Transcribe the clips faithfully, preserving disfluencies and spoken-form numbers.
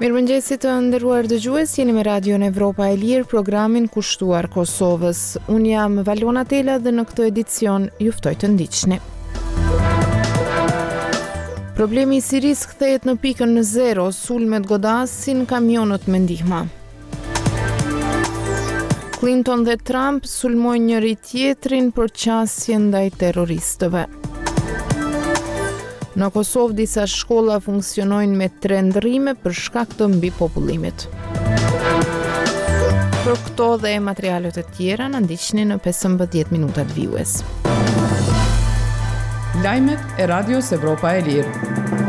Mirëmëngjesi të nderuar dëgjues, jeni me Radion Evropa e Lirë, programin kushtuar Kosovës. Unë jam Valona Tela dhe në këtë edicion ju ftoj të ndiqni. Problemi i Siris kthehet në pikën në zero, sulmet godasin kamionët me ndihma. Clinton dhe Trump sulmojnë njëri tjetrin për qasje ndaj terroristëve. Në Kosovë disa shkolla funksionojnë me tre ndrrime për shkak të mbipopullimit. Për këto dhe materialet e tjera na ndiqni në pesëmbëdhjetë minutat vijues. Lajmet e Radios Evropa e Lirë.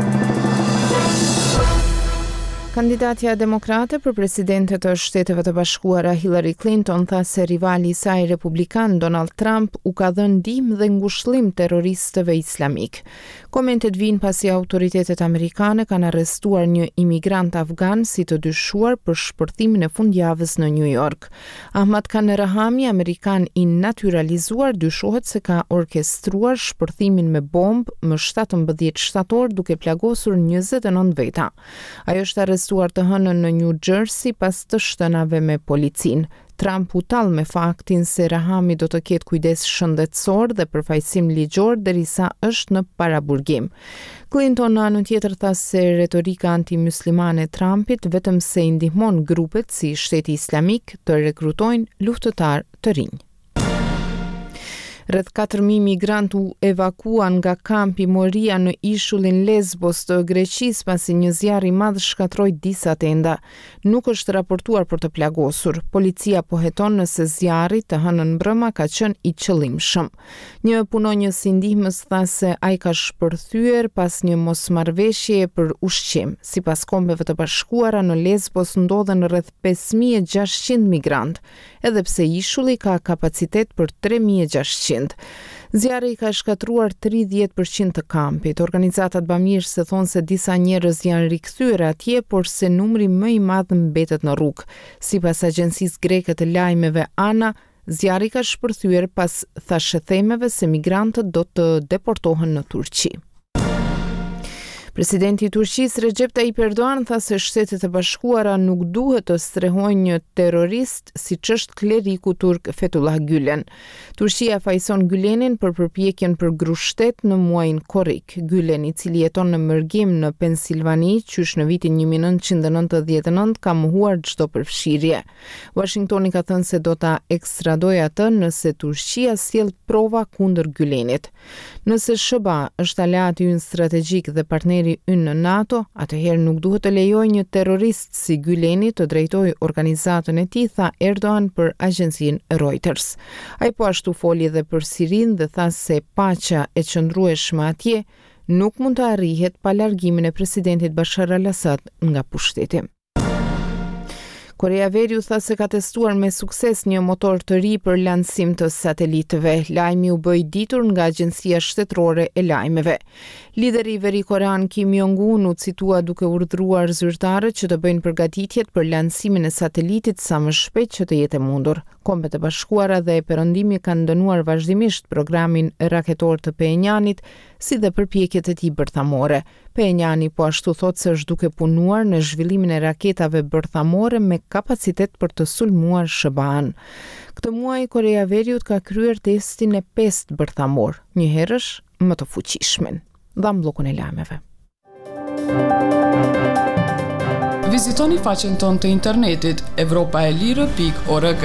Kandidatja demokrate për presidente të Shteteve të Bashkuara Hillary Clinton tha se rivali i saj republikan Donald Trump u ka dhënë ndihmë dhe ngushëllim terroristëve islamik. Komentet vijnë pasi autoritetet amerikane kanë arrestuar një imigrant afgan si të dyshuar për shpërthimin e fundjavës në New York. Ahmad Khan Rahami, amerikan i natyralizuar, dyshohet se ka orkestruar shpërthimin me bombë më shtatëmbëdhjetë shtator duke plagosur njëzet e nëntë veta. Ajo është arrestuar të hënën në New Jersey pas të shtënave me policin. Trump u tall me faktin se Rahami do të ketë kujdes shëndetësor dhe përfaqësim ligjor derisa është në paraburgim. Clinton në anën tjetër tha se retorika anti-muslimane e Trumpit vetëm se i ndihmon grupet si Shteti Islamik të rekrutojnë luftëtar të rinj. Rreth katër mijë migrant u evakuan nga kampi Moria në ishullin Lesbos të Greqisë pasi një zjarr i madh shkatroi disa tenda. Nuk është raportuar për të plagosur. Policia po heton nëse zjarri të hënën mbrëma ka qenë i qëllimshëm. Një punonjës i ndihmës tha se ai ka shpërthyer pas një mosmarrëveshjeje për ushqim. Sipas Kombeve të Bashkuara, në Lesbos ndodhen rreth pesë mijë e gjashtëqind migrant, edhe pse ishulli ka kapacitet për tre mijë e gjashtëqind. Zjarri ka shkatruar tridhjetë përqind të kampit. Organizatat bamirëse thonë se disa njerëz janë rikthyer atje, por se numri më i madh mbetet në rrugë. Sipas agjencisë greke të lajmeve ANA, zjarri ka shpërthyer pas thashëthemeve se migrantët do të deportohen në Turqi. Presidenti i Turqisë Recep Tayyip Erdogan tha se Shtetet e Bashkuara nuk duhet të strehojnë një terrorist siç është kleriku turk Fethullah Gülen. Turqia fajson Gülenin për përpjekjen për grushtet në muajin korrik. Gülen, i cili jeton në Mërgim në Pensilvani, qysh në vitin një mijë e nëntëqind e nëntëdhjetë e nëntë, ka mohuar çdo përfshirje. Washingtoni ka thënë se do ta ekstradojë atë nëse Turqia sjell prova kundër Gülenit. Nëse S B A është aleati ynë strategjik dhe partneri ynë në NATO, atëherë nuk duhet të lejojë një terrorist si Güleni të drejtojë organizatën e tij, tha Erdogan për agjencinë Reuters. Ai po ashtu foli edhe për Sirinë dhe tha se paqja e qëndrueshme atje nuk mund të arrihet pa largimin e presidentit Bashar al-Assad nga pushteti. Korea Veriut tha se ka testuar me sukses një motor të ri për lancim të satelitëve. Lajmi u bë i ditur nga Agjencia Shtetërore e Lajmeve. Lideri i Veri-Korean Kim Jong-un u citua duke urdhëruar zyrtarët që të bëjnë përgatitjet për lancimin e satelitit sa më shpejt që të jetë e mundur. Kombet e Bashkuara dhe Perëndimi kanë dënuar vazhdimisht programin raketor të Pyonjanit, si dhe përpjekjet e tij bërthamore. Pyonjani po ashtu thotë se është duke punuar në zhvillimin e raketave bërthamore me kapacitet për të sulmuar S B A-n. Këtë muaj Korea Veriut ka kryer testin e pestë bërthamor, një herësh më të fuqishmen. Dham bllokun e lajmeve. Vizitoni faqen tonë të internetit evropaelire pikë org.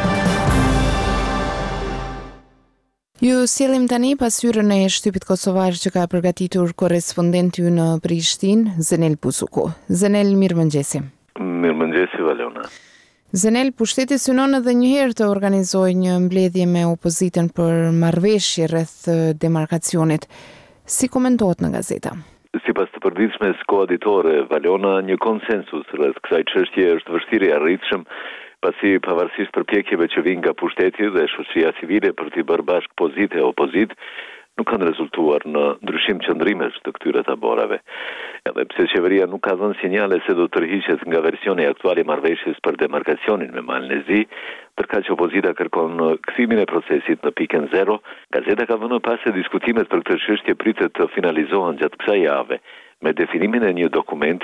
Ju sjellim tani pasyrën e shtypit kosovar që ka përgatitur korrespondenti në Prishtinë, Zenel Buzuku. Zenel, mirëmëngjesi. Mirëmëngjesi, Valona. Zenel, pushteti synon edhe një herë të organizojë një mbledhje me opozitën për marrëveshje rreth demarkacionit. Si komentohet në gazeta? Sipas të përditshmes koaditore, Valona, një konsensus rreth kësaj çështje është vështirë i arritshëm, pasi pavarësisht përpjekjeve që vijnë nga pushteti dhe shoqëria civile për t'i bërë bashkë pozitë e opozit, nuk kanë rezultuar në ndryshim qëndrimesh të këtyre taborave. Edhe pse qeveria nuk ka dhënë sinjale se do të tërhiqet nga versioni aktual i marrëveshjes për demarkacionin me Malën e Zi, ndërkaq që opozita kërkon kthimin e procesit në pikën zero, gazeta ka vënë pas se diskutimet për këtë çështje pritet të finalizohen gjatë kësaj jave me definimin e një dokumenti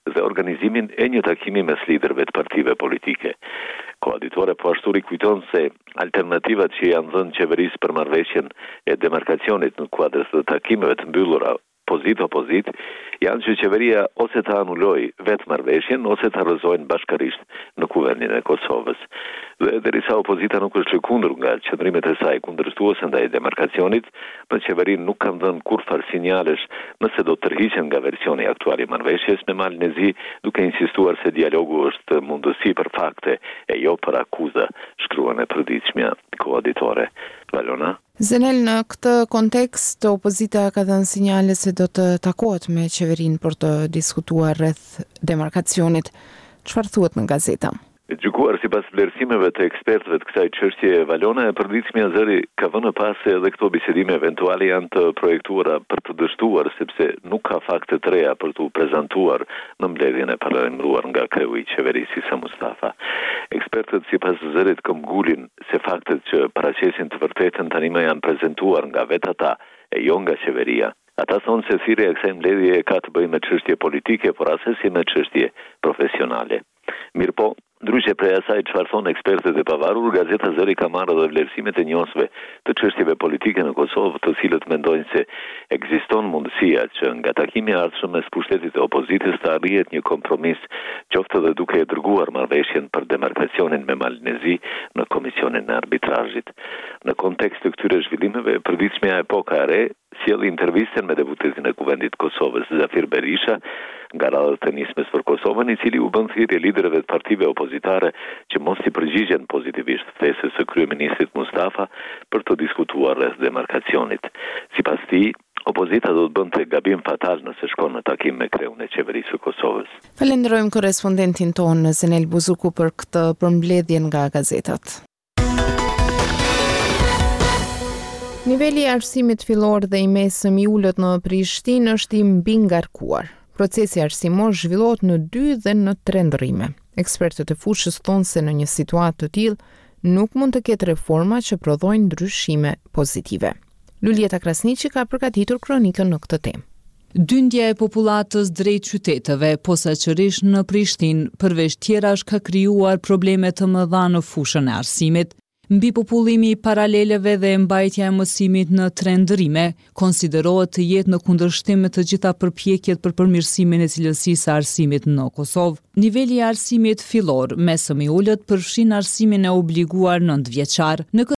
dhe organizimin e një takimi mes liderëve të partive politike. Koaditore po ashtu rikujton se alternativat që janë dhënë qeverisë për marrëveshjen e demarkacionit në kuadrës të takimeve të mbyllura pozit-opozit, janë që qeveria ose të anuloj vetë marrëveshjen, ose të rrëzojnë bashkërisht në kuvendin e Kosovës. Dhe derisa opozita nuk është lëkundur nga qëndrimet e saj kundërshtuese ndaj demarkacionit, në qeveri nuk kanë dhënë kurfar sinjalesh nëse do të tërhiqen nga versioni aktual i marrëveshjes me Malnezi, duke insistuar se dialogu është mundësi për fakte e jo për akuza, shkruan e përditshmja koaditore. Valona? Zenel, në këtë kontekst, opozita ka dhënë sinjale se do të takohet me qeverinë për të diskutuar rreth demarkacionit. Çfarë thuhet në gazeta? Gjykuar sipas vlerësimeve të ekspertëve të kësaj çështje, Valona e përditshmja zëri ka vënë pas se edhe këto bisedime eventuale janë të projektuara për të dështuar, sepse nuk ka fakte të reja për t'u prezantuar në mbledhjen e paralajmëruar nga kreu i qeverisë Isa Mustafa. Ekspertët sipas zërit këmbgulin se faktet që paraqesin të vërtetën tani më janë prezantuar nga vetë ata e jo nga qeveria. Ata thonë se thirrja e kësaj mbledhje ka të bëjë me çështje politike, por asesi me çështje profesionale. Mirpo, ndryshe prej asaj çfarë thonë ekspertët e pavarur, gazeta Zëri ka marrë edhe vlerësimet e njohësve të çështjeve politike në Kosovë, të cilët mendojnë se ekziston mundësia që nga takimi i ardhshëm mes pushtetit e opozitës të arrihet një kompromis, qoftë edhe duke e dërguar marrëveshjen për demarkacionin me Malnezi në komisionin e arbitrazhit. Në kontekst të këtyre zhvillimeve, përditshmja Epoka e Re sjell intervistën me deputetin e Kuvendit të Kosovës, Zafir Berisha, nga radhët e nismes për Kosovën, i cili u bën thirrje liderëve të partive opozitare që mos i përgjigjen pozitivisht thesës së kryeministrit Mustafa për të diskutuar rreth demarkacionit. Sipas tij, opozita do të bënte gabim fatal nëse shkon në takim me kreun e qeverisë së Kosovës. Falenderojmë korrespondentin tonë Zenel Buzuku për këtë përmbledhje nga gazetat. Niveli i arsimit fillor dhe i mesëm i ulët në Prishtinë është i mbingarkuar. Procesi arsimor zhvillohet në dy dhe në tre ndrrime. Ekspertët e fushës thonë se në një situatë të tillë nuk mund të ketë reforma që prodhojnë ndryshime pozitive. Lulieta Krasniqi ka përgatitur kronikën në këtë temë. Dyndja e popullatës drejt qyteteve, posaçërisht në Prishtinë, përveç tjerash ka krijuar probleme të mëdha në fushën e arsimit. Mbi popullimi i paraleleve dhe mbajtja e mësimit në tre ndrrime, konsiderohet të jetë në kundërshtim me të gjitha përpjekjet për përmirësimin e cilësisë së arsimit në Kosovë. Niveli i arsimit fillor, mesëm i ulët, përfshin arsimin e obliguar nëntëvjeçar. Në